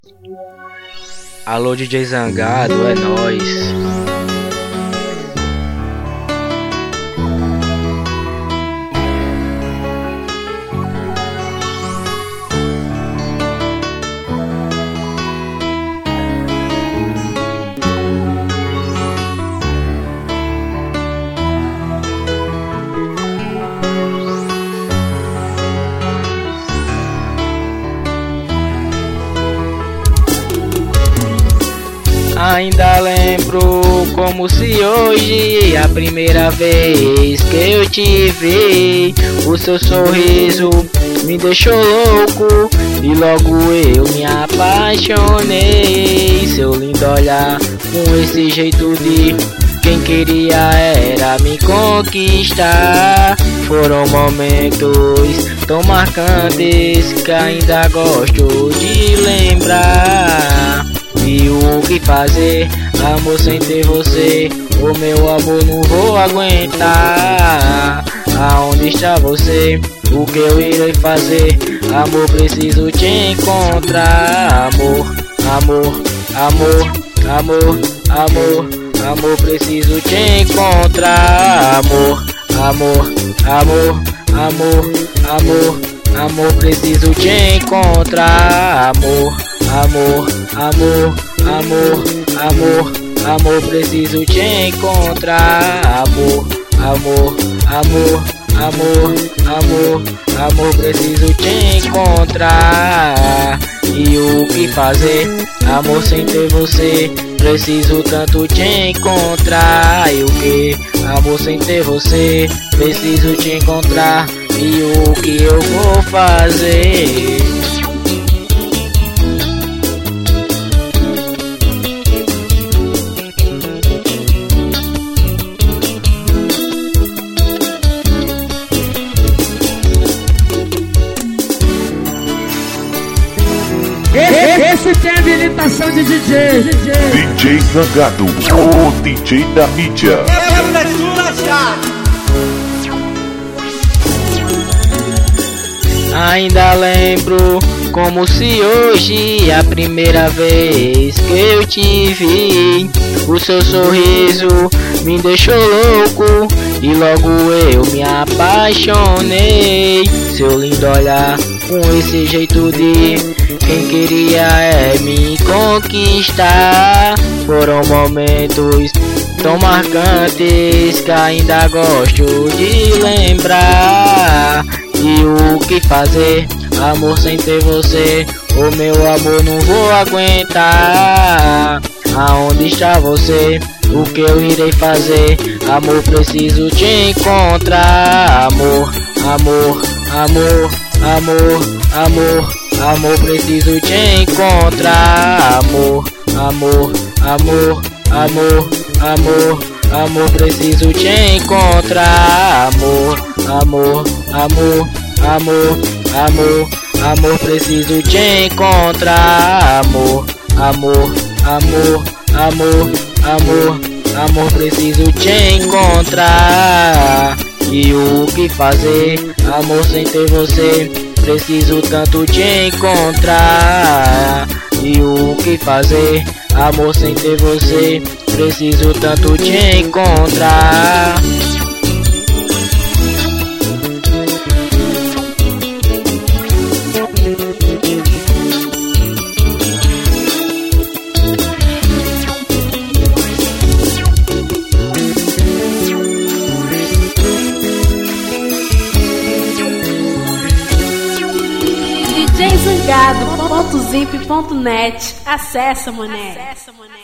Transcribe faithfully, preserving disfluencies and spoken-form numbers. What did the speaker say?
Alô, D J Zangado, é nóis. Ainda lembro como se hoje a primeira vez que eu te vi. O seu sorriso me deixou louco e logo eu me apaixonei. Seu lindo olhar com esse jeito de quem queria era me conquistar. Foram momentos tão marcantes que ainda gosto de lembrar. E o que fazer, amor, sem ter você? O meu amor não vou aguentar. Aonde está você? O que eu irei fazer? Amor, preciso te encontrar. Amor, amor, amor, amor, amor, amor, preciso te encontrar. Amor, amor, amor, amor, amor, amor, preciso te encontrar. Amor, amor, amor, amor, amor, amor, preciso te encontrar. Amor, amor, amor, amor, amor, amor, preciso te encontrar. E o que fazer, amor, sem ter você? Preciso tanto te encontrar. E o que, amor, sem ter você? Preciso te encontrar. E o que eu vou fazer? Esse tem habilitação de D J. D J, D J Zangado, o D J da mídia. Ainda lembro como se hoje a primeira vez que eu te vi. O seu sorriso me deixou louco e logo eu me apaixonei. Seu lindo olhar com esse jeito de quem queria é me conquistar. Foram momentos tão marcantes que ainda gosto de lembrar. E o que fazer, amor, sem ter você? O meu amor não vou aguentar. Aonde está você? O que eu irei fazer? Amor, preciso te encontrar. Amor, amor, amor, amor, amor, amor, preciso te encontrar. Amor, amor, amor, amor, amor, amor, preciso te encontrar. Amor, amor, amor, amor, amor, amor, preciso te encontrar. Amor, amor, amor, amor, amor, amor, preciso te encontrar. E o que fazer, amor, sem ter você? Preciso tanto te encontrar. E o que fazer, amor, sem ter você? Preciso tanto te encontrar. D J Zangado ponto zip ponto net. Acessa, mané. Acessa, mané.